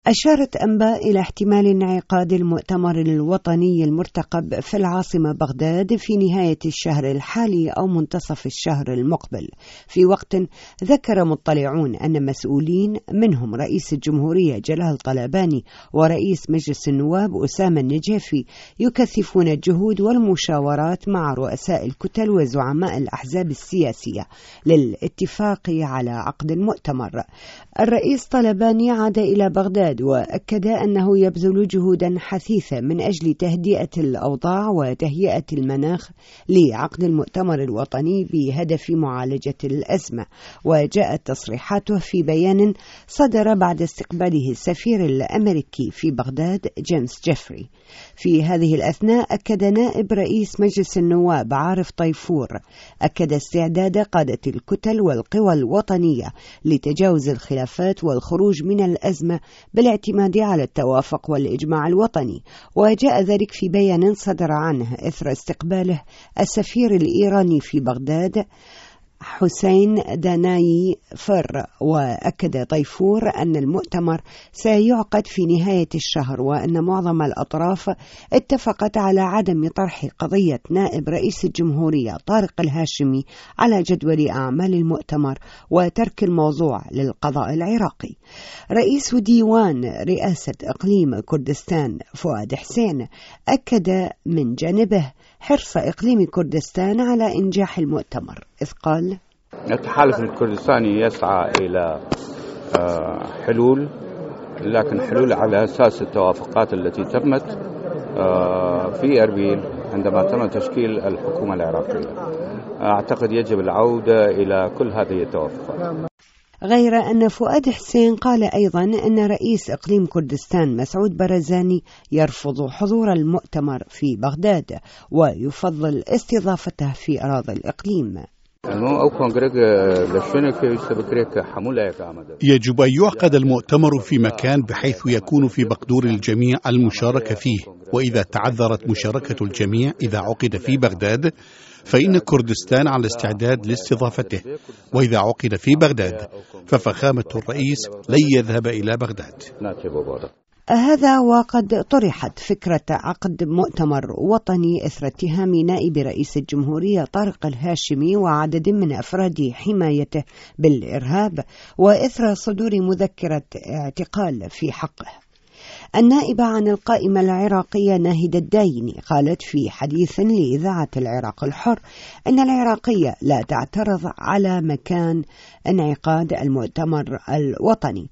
أشارت أنباء إلى احتمال انعقاد المؤتمر الوطني المرتقب في العاصمة بغداد في نهاية الشهر الحالي أو منتصف الشهر المقبل، في وقت ذكر مطلعون أن مسؤولين منهم رئيس الجمهورية جلال طلباني ورئيس مجلس النواب أسامة النجافي يكثفون الجهود والمشاورات مع رؤساء الكتل وزعماء الأحزاب السياسية للاتفاق على عقد المؤتمر. الرئيس طلباني عاد إلى بغداد وأكد أنه يبذل جهودا حثيثة من أجل تهدئة الأوضاع وتهيئة المناخ لعقد المؤتمر الوطني بهدف معالجة الأزمة. وجاءت تصريحاته في بيان صدر بعد استقباله السفير الأمريكي في بغداد جيمس جيفري. في هذه الأثناء أكد نائب رئيس مجلس النواب عارف طيفور استعداد قادة الكتل والقوى الوطنية لتجاوز الخلافات والخروج من الأزمة بالاعتماد على التوافق والإجماع الوطني. وجاء ذلك في بيان صدر عنه إثر استقباله السفير الإيراني في بغداد حسين داناي فر. وأكد طيفور أن المؤتمر سيعقد في نهاية الشهر وأن معظم الأطراف اتفقت على عدم طرح قضية نائب رئيس الجمهورية طارق الهاشمي على جدول أعمال المؤتمر وترك الموضوع للقضاء العراقي. رئيس ديوان رئاسة إقليم كردستان فؤاد حسين أكد من جانبه حرص إقليم كردستان على إنجاح المؤتمر، إذ قال: التحالف الكردستاني يسعى إلى حلول، لكن حلول على أساس التوافقات التي تمت في أربيل عندما تم تشكيل الحكومة العراقية. أعتقد يجب العودة إلى كل هذه التوافقات. غير أن فؤاد حسين قال أيضا أن رئيس إقليم كردستان مسعود برزاني يرفض حضور المؤتمر في بغداد ويفضل استضافته في أراضي الإقليم. يجب أن يعقد المؤتمر في مكان بحيث يكون في مقدور الجميع المشاركة فيه، وإذا تعذرت مشاركة الجميع إذا عقد في بغداد فإن كردستان على استعداد لاستضافته، وإذا عقد في بغداد ففخامة الرئيس لن يذهب إلى بغداد. هذا وقد طرحت فكرة عقد مؤتمر وطني إثر اتهام نائب رئيس الجمهورية طارق الهاشمي وعدد من أفراد حمايته بالإرهاب وإثر صدور مذكرة اعتقال في حقه. النائبة عن القائمة العراقية ناهدة الدايني قالت في حديث لإذاعة العراق الحر أن العراقية لا تعترض على مكان انعقاد المؤتمر الوطني،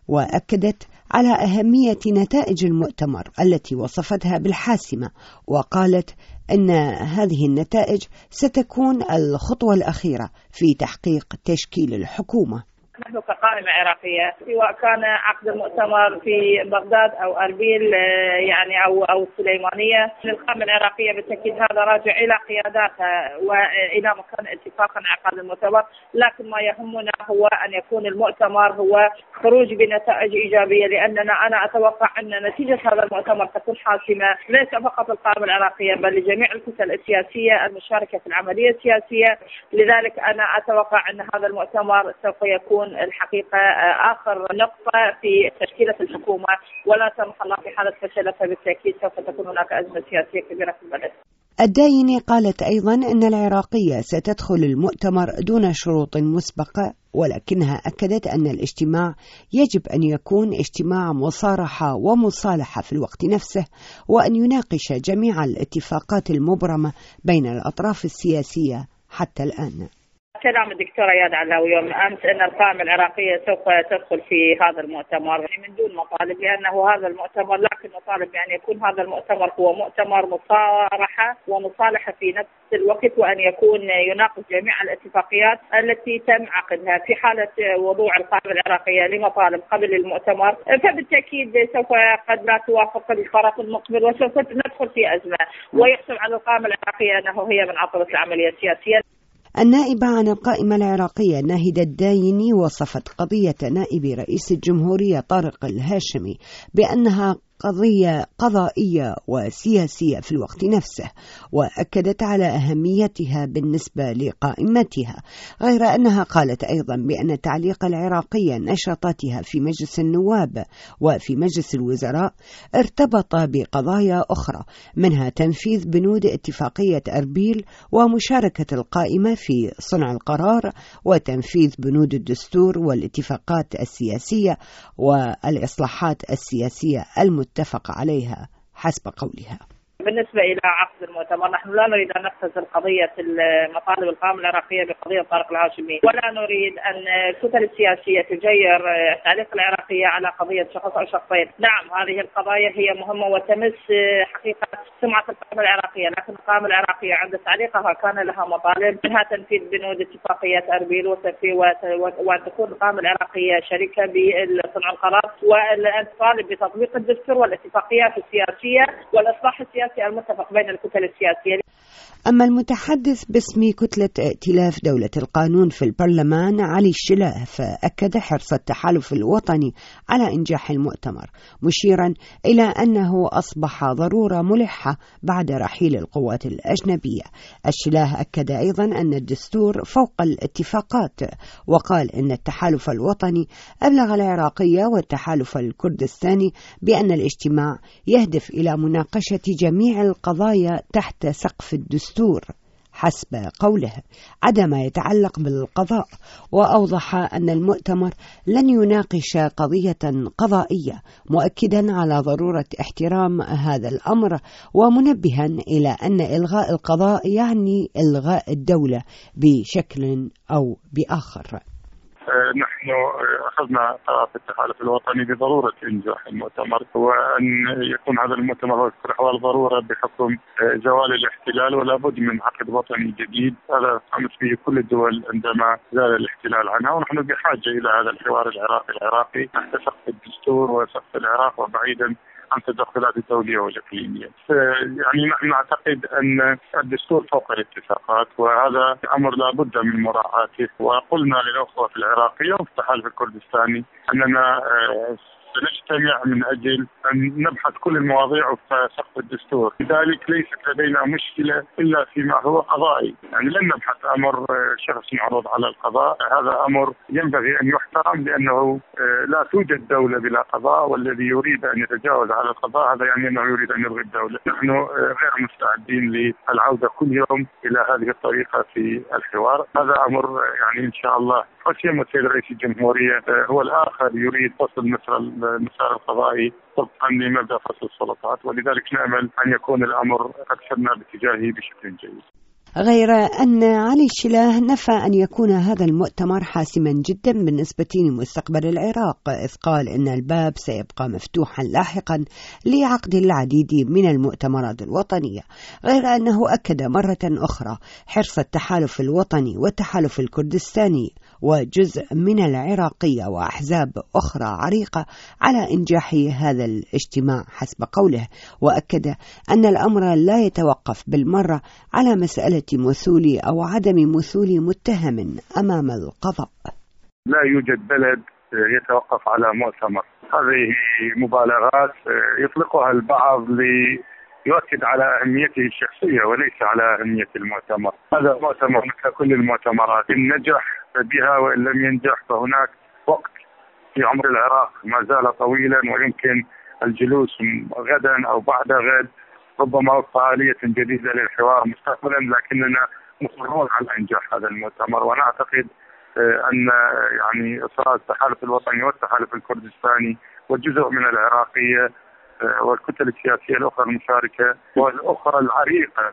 وأكدت على أهمية نتائج المؤتمر التي وصفتها بالحاسمة، وقالت أن هذه النتائج ستكون الخطوة الأخيرة في تحقيق تشكيل الحكومة. نحن كقائمة عراقية سواء كان عقد المؤتمر في بغداد أو أربيل يعني أو السليمانية، القائمة العراقية بالتأكيد هذا راجع إلى قياداتها وإلى مكان اتفاق عقد المؤتمر، لكن ما يهمنا هو أن يكون المؤتمر هو خروج بنتائج إيجابية، لأننا أنا أتوقع أن نتيجة هذا المؤتمر تكون حاسمة ليس فقط القائمة العراقية بل لجميع الكتل السياسية المشاركة في العملية السياسية. لذلك أنا أتوقع أن هذا المؤتمر سوف يكون الحقيقة آخر نقطة في تشكيلة الحكومة، ولا سمح الله في حالة فشل فبالتأكيد سوف تكون هناك أزمة سياسية كبيرة في البلد. الدايني قالت أيضا أن العراقية ستدخل المؤتمر دون شروط مسبقة، ولكنها أكدت أن الاجتماع يجب أن يكون اجتماع مصارحة ومصالحة في الوقت نفسه، وأن يناقش جميع الاتفاقات المبرمة بين الأطراف السياسية حتى الآن. كلام الدكتور اياد علاوي يوم امس ان القائمه العراقيه سوف تدخل في هذا المؤتمر من دون مطالب، لانه هذا المؤتمر لكن نطالب بان يكون هذا المؤتمر هو مؤتمر مصارحه ومصالحه في نفس الوقت، وان يكون يناقش جميع الاتفاقيات التي تم عقدها. في حاله وضوع القائمه العراقيه لمطالب قبل المؤتمر فبالتاكيد سوف قد لا توافق الطرف المقبل وسوف ندخل في ازمه، ويحسب على القائمه العراقيه انه هي من عطلت العمليه السياسيه. النائبة عن القائمة العراقية ناهدة الدايني وصفت قضية نائب رئيس الجمهورية طارق الهاشمي بأنها قضية قضائية وسياسية في الوقت نفسه، وأكدت على أهميتها بالنسبة لقائمتها، غير أنها قالت أيضا بأن تعليق العراقية نشاطاتها في مجلس النواب وفي مجلس الوزراء ارتبط بقضايا أخرى، منها تنفيذ بنود اتفاقية أربيل ومشاركة القائمة في صنع القرار وتنفيذ بنود الدستور والاتفاقات السياسية والإصلاحات السياسية المتفق عليها حسب قولها. بالنسبة إلى عقد المؤتمر، نحن لا نريد أن نختزل قضية مطالب القائمة العراقية بقضية طارق الهاشمي، ولا نريد أن الكتل السياسية تجير تعليق العراقية على قضية شخص أو شخصين. نعم، هذه القضايا هي مهمة وتمس حقيقة سمعة القائمة العراقية، لكن القائمة العراقية عند تعليقها كان لها مطالب، منها تنفيذ بنود اتفاقية أربيل وأن تكون القائمة العراقية شريكة بصنع القرار، وأن تطالب بتطبيق الدستور والاتفاقيات السياسية والإصلاح السياسي المتفق بين الكتل السياسية. أما المتحدث باسم كتلة ائتلاف دولة القانون في البرلمان علي الشلاه فأكد حرص التحالف الوطني على إنجاح المؤتمر، مشيرا إلى أنه أصبح ضرورة ملحة بعد رحيل القوات الأجنبية. الشلاه أكد أيضا أن الدستور فوق الاتفاقات، وقال إن التحالف الوطني أبلغ العراقية والتحالف الكردستاني بأن الاجتماع يهدف إلى مناقشة جميع القضايا تحت سقف الدستور حسب قوله عدا ما يتعلق بالقضاء، وأوضح أن المؤتمر لن يناقش قضية قضائية، مؤكدا على ضرورة احترام هذا الأمر، ومنبها إلى أن إلغاء القضاء يعني إلغاء الدولة بشكل أو بآخر. نحن أخذنا قرار في التحالف الوطني بضرورة إنجاح المؤتمر، وأن يكون هذا المؤتمر هو أحوال ضرورة بحكم زوال الاحتلال، ولا بد من عقد وطني جديد. هذا قامت به كل الدول عندما زال الاحتلال عنها، ونحن بحاجة إلى هذا الحوار العراقي تحت سقف الدستور وسقف العراق وبعيدا عن تدخلات الدولية والإقليمية. يعني نحن نعتقد أن الدستور فوق الاتفاقات، وهذا أمر لا بد من مراعاته. وقلنا للأخوة في العراقية وفي التحالف الكردستاني أننا سنجتمع من أجل أن نبحث كل المواضيع في سقف الدستور، لذلك ليست لدينا مشكلة إلا فيما هو قضائي. يعني لن نبحث أمر شخص معروض على القضاء، هذا أمر ينبغي أن يحترم، لأنه لا توجد دولة بلا قضاء، والذي يريد أن يتجاوز على القضاء هذا يعني أنه يريد أن يلغي الدولة. نحن غير مستعدين للعودة كل يوم إلى هذه الطريقة في الحوار، هذا أمر يعني إن شاء الله حسيم السيد رئيس الجمهورية هو الآخر يريد فصل المسار القضائي طبقا لمبدأ فصل السلطات، ولذلك نأمل أن يكون الأمر قد سرنا باتجاهه بشكل جيد. غير أن علي الشلاه نفى أن يكون هذا المؤتمر حاسما جدا بالنسبة لمستقبل العراق، إذ قال إن الباب سيبقى مفتوحا لاحقا لعقد العديد من المؤتمرات الوطنية، غير أنه أكد مرة أخرى حرص التحالف الوطني والتحالف الكردستاني وجزء من العراقية وأحزاب أخرى عريقة على إنجاح هذا الاجتماع حسب قوله، وأكد أن الأمر لا يتوقف بالمرة على مسألة مثول أو عدم مثول متهم أمام القضاء. لا يوجد بلد يتوقف على مؤتمر، هذه مبالغات يطلقها البعض ليؤكد على أهميته الشخصية وليس على أهمية المؤتمر. هذا مؤتمر مثل كل المؤتمرات، إن نجح بها وإن لم ينجح فهناك وقت في عمر العراق ما زال طويلا، ويمكن الجلوس غدا أو بعد غد ربما وفق آلية جديدة للحوار مستقبلا، لكننا مصرون على إنجاح هذا المؤتمر. ونعتقد أن يعني إصرار التحالف الوطني والتحالف الكردستاني والجزء من العراقية والكتل السياسية الأخرى المشاركة والأخرى العريقة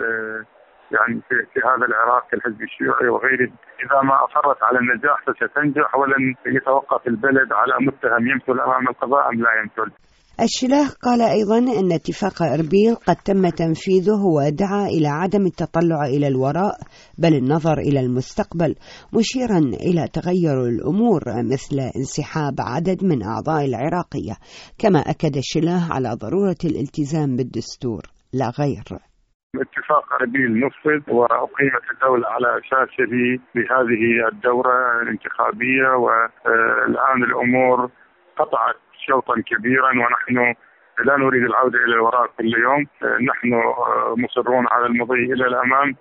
في هذا العراق كالحزب الشيوعي وغيره، إذا ما أصرت على النجاح فستنجح، ولن يتوقف البلد على متهم يمثل أمام القضاء أم لا يمثل. الشلاه قال أيضا أن اتفاق أربيل قد تم تنفيذه، ودعا إلى عدم التطلع إلى الوراء بل النظر إلى المستقبل، مشيرا إلى تغير الأمور مثل انسحاب عدد من أعضاء العراقية. كما أكد الشلاه على ضرورة الالتزام بالدستور لا غير. اتفاق أربيل نفذ وأقيمت الدولة على أساسه بهذه الدورة الانتخابية، والآن الأمور قطعت شوطا كبيرا، ونحن لا نريد العودة إلى الوراء كل يوم. نحن مصرون على المضي إلى الأمام.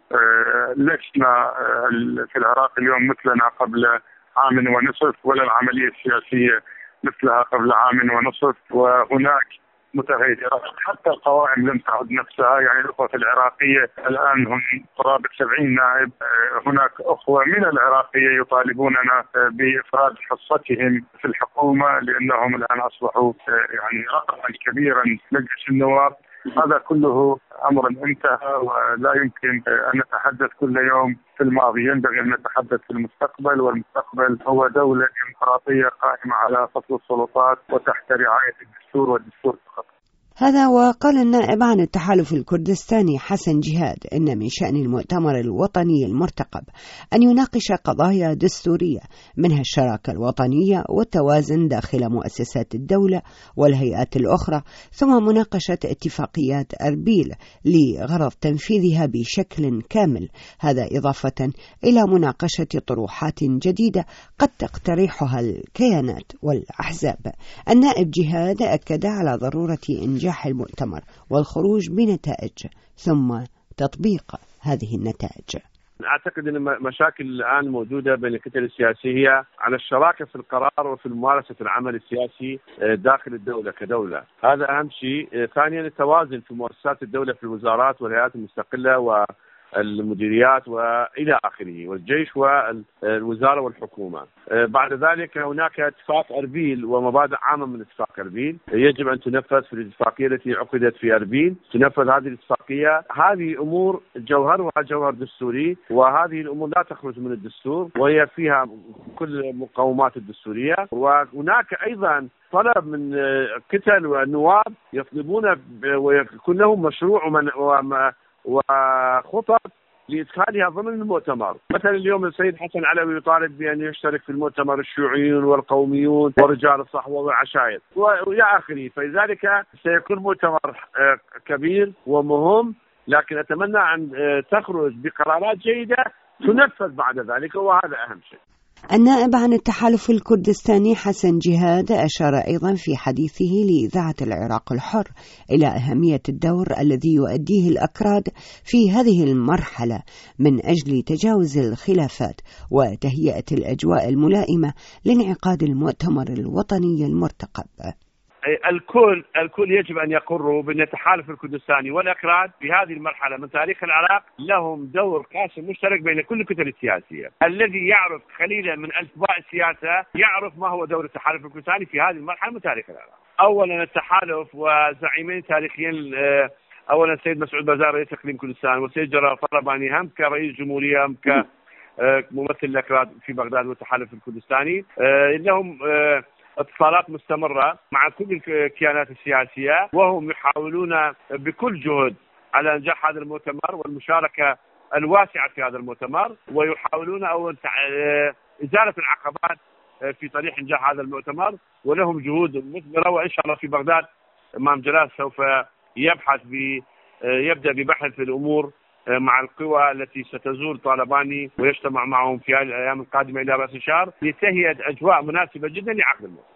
لسنا في العراق اليوم مثلنا قبل عام ونصف، ولا العملية السياسية مثلها قبل عام ونصف، وهناك متغيرات. حتى القوائم لم تعد نفسها. يعني الأخوة العراقية الآن هم قرابة 70 نائب. هناك أخوة من العراقية يطالبوننا بإفراد حصتهم في الحكومة لأنهم الآن أصبحوا يعني رقما كبيرا مجلس النواب. هذا كله أمر انتهى ولا يمكن أن نتحدث كل يوم في الماضي. ينبغي أن نتحدث في المستقبل، والمستقبل هو دولة ديمقراطية قائمة على فصل السلطات وتحت رعاية الدستور والدستور فقط. هذا وقال النائب عن التحالف الكردستاني حسن جهاد إن من شأن المؤتمر الوطني المرتقب أن يناقش قضايا دستورية منها الشراكة الوطنية والتوازن داخل مؤسسات الدولة والهيئات الأخرى، ثم مناقشة اتفاقيات أربيل لغرض تنفيذها بشكل كامل. هذا إضافة إلى مناقشة طروحات جديدة قد تقترحها الكيانات والأحزاب. النائب جهاد أكد على ضرورة إنجاح المؤتمر والخروج بنتائج ثم تطبيق هذه النتائج. أعتقد أن مشاكل الآن موجودة بين الكتل السياسية على الشراكة في القرار وفي ممارسة العمل السياسي داخل الدولة كدولة. هذا أهم شيء. ثانيا التوازن في مؤسسات الدولة في الوزارات والهيئات المستقلة والمديريات وإلى آخره، والجيش والوزارة والحكومة. بعد ذلك هناك اتفاق أربيل ومبادئ عامة من اتفاق أربيل يجب أن تنفذ في الاتفاقية التي عقدت في أربيل. تنفذ هذه الاتفاقية. هذه أمور جوهرها جوهر دستوري، وهذه الأمور لا تخرج من الدستور وهي فيها كل المقومات الدستورية. وهناك أيضا طلب من كتل والنواب يطلبون ويكون لهم مشروع وخطط لإدخالها ضمن المؤتمر. مثلا اليوم السيد حسن علوي يطالب بأن يشترك في المؤتمر الشيوعيون والقوميون ورجال الصحوة والعشائر وإلى آخره. فلذلك سيكون مؤتمر كبير ومهم، لكن أتمنى أن تخرج بقرارات جيدة تنفذ بعد ذلك، وهذا أهم شيء. النائب عن التحالف الكردستاني حسن جهاد أشار أيضا في حديثه لإذاعة العراق الحر إلى أهمية الدور الذي يؤديه الأكراد في هذه المرحلة من أجل تجاوز الخلافات وتهيئة الأجواء الملائمة لانعقاد المؤتمر الوطني المرتقب. الكل يجب أن يقروا بأن التحالف الكردستاني والأكراد في هذه المرحلة من تاريخ العراق لهم دور قاسم مشترك بين كل الكتل السياسية. الذي يعرف قليلا من ألفباء السياسة يعرف ما هو دور التحالف الكردستاني في هذه المرحلة من تاريخ العراق. أولا التحالف وزعيمين تاريخيين، أولا السيد مسعود بازار رئيس إقليم كردستان، والسيد جلال طلباني هم كرئيس جمهورية هم كممثل الأكراد في بغداد والتحالف الكردستاني. لهم اتصالات مستمرة مع كل الكيانات السياسية، وهم يحاولون بكل جهد على إنجاح هذا المؤتمر والمشاركة الواسعة في هذا المؤتمر، ويحاولون إزالة العقبات في طريق إنجاح هذا المؤتمر، ولهم جهود مثمرة. وإن شاء الله في بغداد إمام جلال سوف يبدأ ببحث الأمور مع القوى التي ستزور طالباني ويجتمع معهم في الأيام القادمة إلى رأس الشهر لتهيئة أجواء مناسبة جدا لعقد المؤتمر.